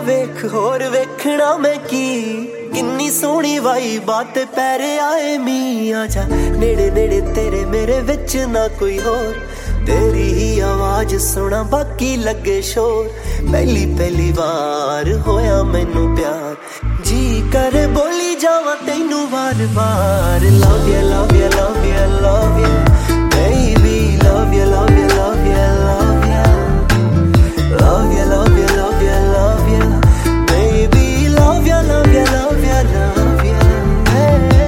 वेख होर वेखना मैं की किन्नी सोहनी वाई बात पैरे आए मी आजा नेड़े नेड़े तेरे मेरे विच ना कोई होर तेरी ही आवाज सुना बाकी लगे शोर पहली पहली बार होया मैनू प्यार जी करे बोली जावा तैनू बार बार love you love you love you love you baby love you love you love you love you love you love you love you love you baby love you love you love you love you hey.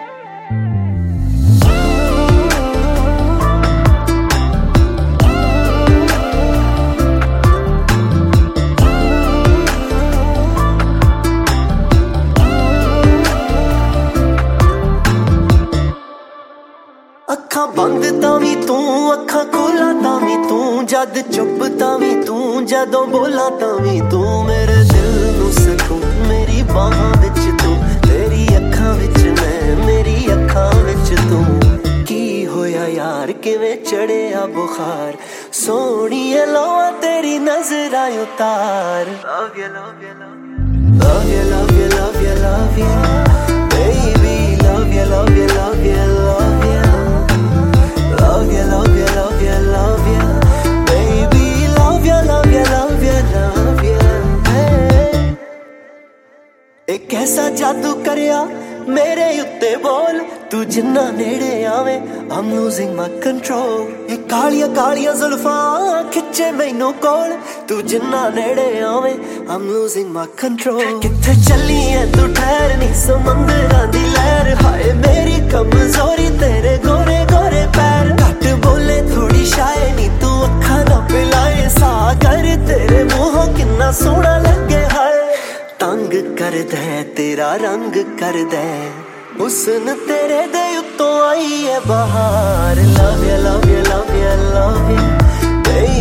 अखां बंद तावी तू अखां खोला तावी तू जद चुप तावी तू जदों बोला तावी तू मेरे दिल नू सकून मेरी बाहां विच तू तेरी अखां विच मैं मेरी अखां विच तू की होया यार किवें चढ़िया बुखार सोहणीए लोआ तेरी नजरां उतार love you love you love you love you love you love you love you baby love you love you love you love you love you love you love you love you baby love you love you love you love you hey. एक ऐसा जादू करिया मेरे उत्ते बोल तू जिन्ना नेड़े आवे I'm losing my control ये कालिया कालिया जुल्फां खिच्चे मैनू कोल तू जिन्ना नेड़े आवे I'm losing my control किथे चली है तू ठहर नी समंदरां दी लहर हाय मेरी कमजोरी तेरे गोरे गोरे पैर घट बोले थोड़ी शायरी तू अखा ना पिलाए सा कर तेरे मुंहों किन्ना सोहना लगे हाय तंग कर दे तेरा रंग कर दे हुस्न तेरे दे उत्तों आई है बहार love you love you love you love you